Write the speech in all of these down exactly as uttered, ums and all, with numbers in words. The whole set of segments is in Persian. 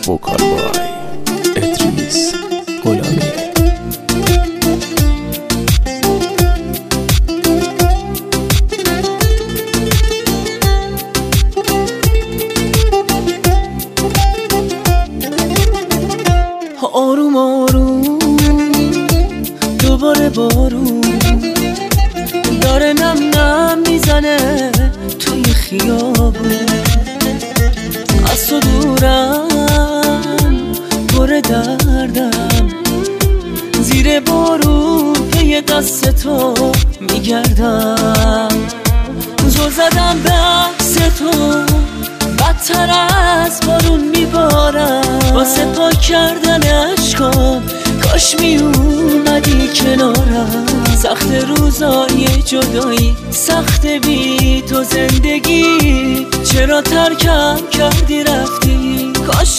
وکال بای ادریس غلامی. آروم آروم دوباره بارون داره نم نم میزنه توی خیابون، از تو دورم پر دردم، زیر بارون پی دست تو میگردم، زل زدم به عکس تو بدتر از بارون میبارم، واسه پاک کردن عشقام کاش میومدی کنارم، سخت روزای جدایی سخت بی تو زندگی، چرا ترکم کردی رفتی، کاش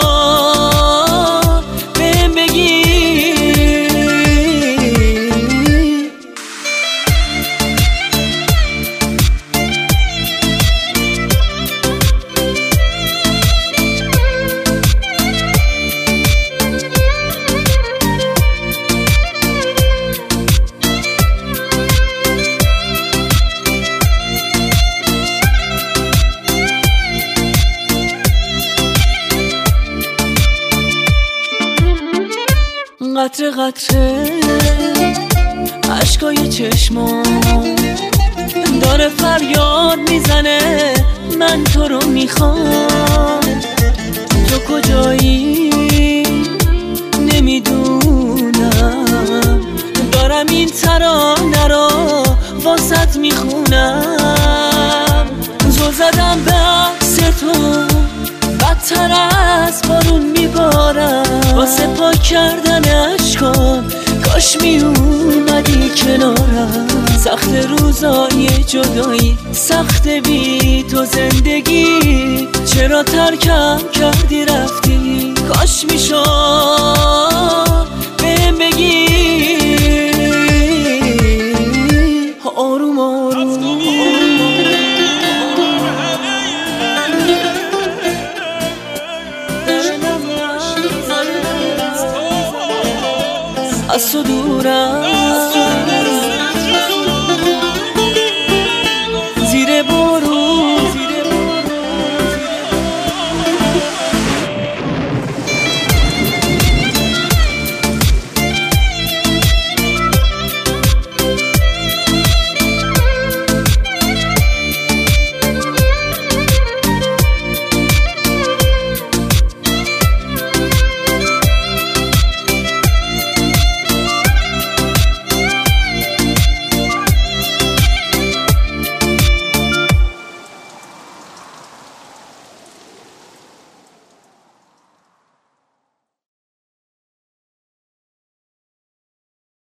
میشد بهم بگی. قطره قطره عشقای چشمام داره فریاد میزنه من تو رو میخوام، تو کجایی نمیدونم، دارم این ترانه رو واسط میخونم، زل زدم به عکس تو بدتر از بارون میبارم، واسه پاک کردن عشقام کاش میومدی کنارم، سخت روزای جدایی سخت بی تو زندگی، چرا ترکم کردی رفتی، کاش میشد